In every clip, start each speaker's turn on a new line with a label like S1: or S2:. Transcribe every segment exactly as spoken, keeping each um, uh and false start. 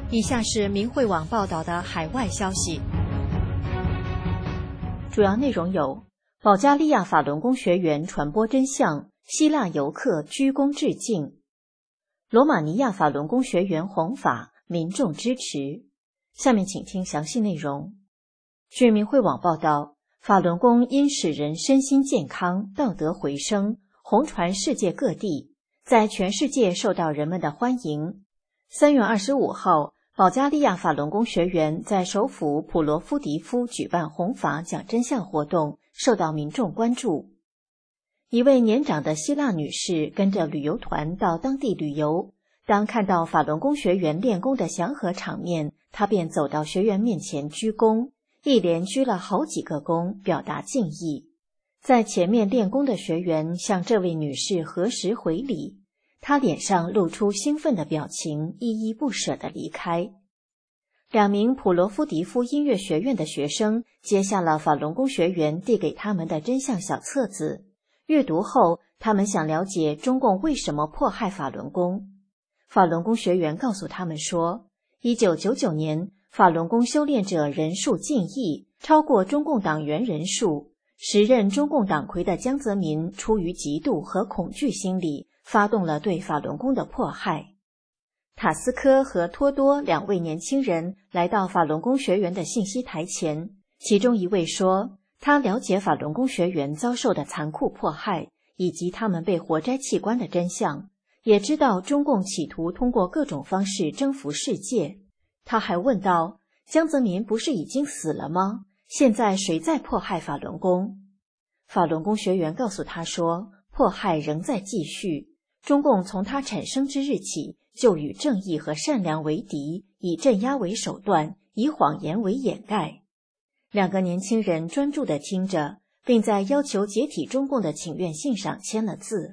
S1: 以下是明慧网报道的海外消息，
S2: 主要内容有：保加利亚法轮功学员传播真相，希腊游客鞠躬致敬；罗马尼亚法轮功学员弘法，民众支持。下面请听详细内容。据明慧网报道，法轮功因使人身心健康、道德回升，红传世界各地，在全世界受到人们的欢迎。三月二十五号，保加利亚法轮功学员在首府普罗夫迪夫举办弘法讲真相活动，受到民众关注。一位年长的希腊女士跟着旅游团到当地旅游，当看到法轮功学员练功的祥和场面，她便走到学员面前鞠躬，一连鞠了好几个躬，表达敬意。在前面练功的学员向这位女士合十回礼，她脸上露出兴奋的表情，依依不舍地离开。两名普罗夫迪夫音乐学院的学生接下了法轮功学员递给他们的真相小册子，阅读后，他们想了解中共为什么迫害法轮功。法轮功学员告诉他们说，一九九九年，法轮功修炼者人数近亿，超过中共党员人数。时任中共党魁的江泽民出于嫉妒和恐惧心理，发动了对法轮功的迫害。塔斯科和托多两位年轻人来到法轮功学员的信息台前，其中一位说，他了解法轮功学员遭受的残酷迫害，以及他们被活摘器官的真相，也知道中共企图通过各种方式征服世界。他还问道，江泽民不是已经死了吗？现在谁在迫害法轮功？法轮功学员告诉他说，迫害仍在继续，中共从它产生之日起就与正义和善良为敌，以镇压为手段，以谎言为掩盖。两个年轻人专注地听着，并在要求解体中共的请愿信上签了字。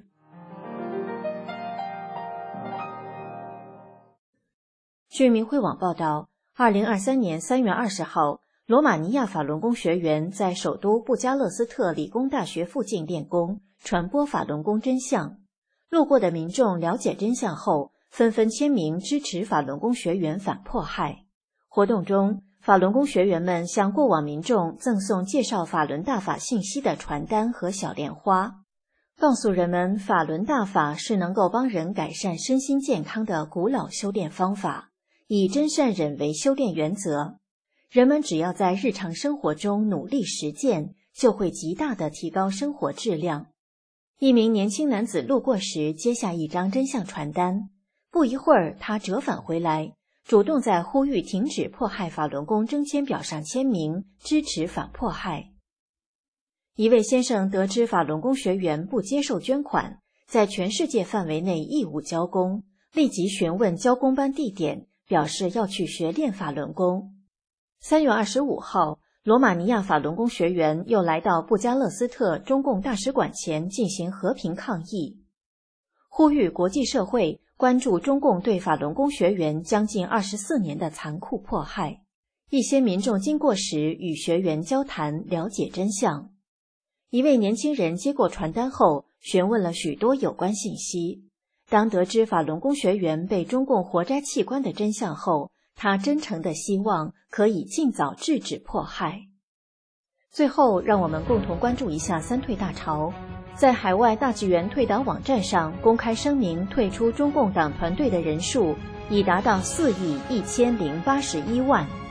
S2: 据明慧网报道，二零二三年三月二十号，罗马尼亚法轮功学员在首都布加勒斯特理工大学附近练功，传播法轮功真相。路过的民众了解真相后，纷纷签名支持法轮功学员反迫害。活动中，法轮功学员们向过往民众赠送介绍法轮大法信息的传单和小莲花，告诉人们法轮大法是能够帮人改善身心健康的古老修炼方法，以真善忍为修炼原则。人们只要在日常生活中努力实践，就会极大地提高生活质量。一名年轻男子路过时接下一张真相传单，不一会儿他折返回来，主动在呼吁停止迫害法轮功征签表上签名，支持反迫害。一位先生得知法轮功学员不接受捐款，在全世界范围内义务交功，立即询问交功班地点，表示要去学练法轮功。三月二十五号，罗马尼亚法轮功学员又来到布加勒斯特中共大使馆前进行和平抗议，呼吁国际社会关注中共对法轮功学员将近二十四年的残酷迫害。一些民众经过时与学员交谈，了解真相。一位年轻人接过传单后，询问了许多有关信息。当得知法轮功学员被中共活摘器官的真相后，他真诚地希望可以尽早制止迫害。最后，让我们共同关注一下三退大潮。在海外大纪元退党网站上公开声明退出中共党团队的人数已达到四亿一千零八十一万。